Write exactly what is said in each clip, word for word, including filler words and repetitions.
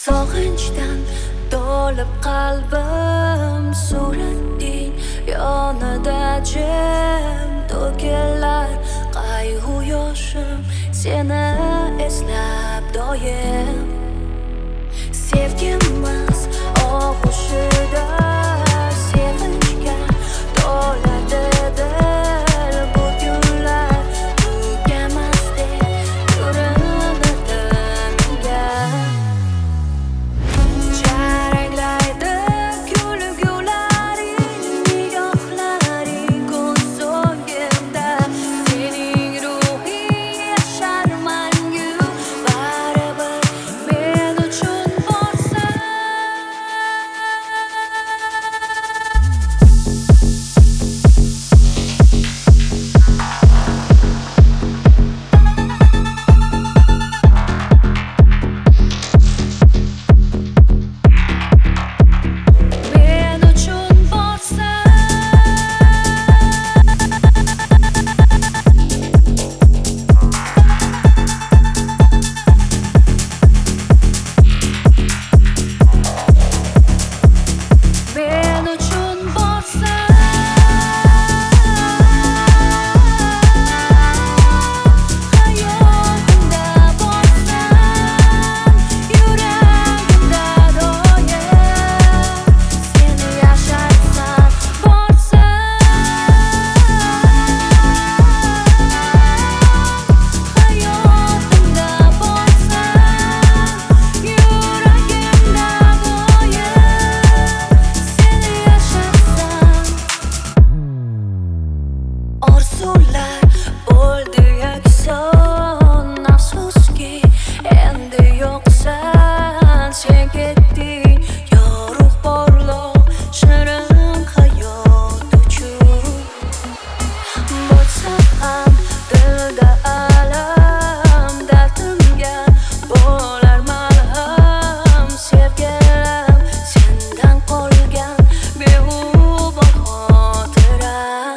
Sog'inchdan to'lib qalbim, surating yonida jim to'kilar qayg'u yoshim, seni eslab doim. Sevgimiz og'ushida sevinchga to'ladi dil, bu kunlar tugamasdek ko'rinadi menga. Jaranglaydi kulgularing, nigohlaring ko'z o'ngimda, sening ruhing yashar mangu, baribir men uchun borsan. Men uchun borsan. Men uchun borsan. Hayotimda borsan, yuragimda doim seni yashatsan borsan. Hayotimda borsan, yuragimda doim seni yashatsan. Orzular bo'ldi yakson, afsuski endi yo'qsan. Sen ketding yorug' porloq shirin hayot uchun. Bo'lsa ham dilda alam, dardimga bo'lar malham. Sevgilim, sendan qolgan beubod xotiram.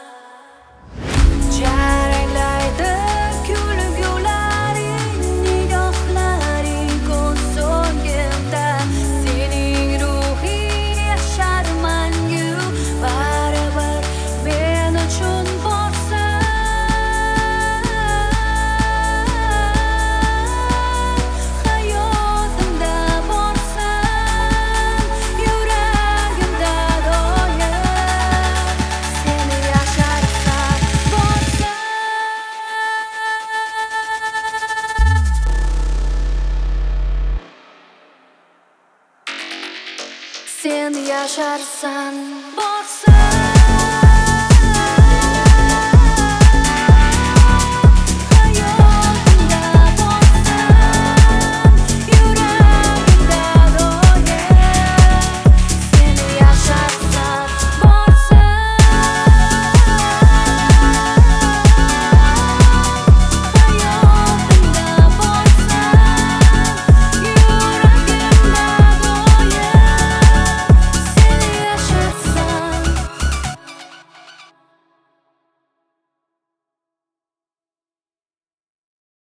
Jaranglaydi kulgularing, nigohlaring ko'z o'ngimda, sening ruhing yashar mangu, baribir men uchun borsan. Hayotimda borsan, yuragimda doim seni yashatsan borsan. Sen yasharsan borsan.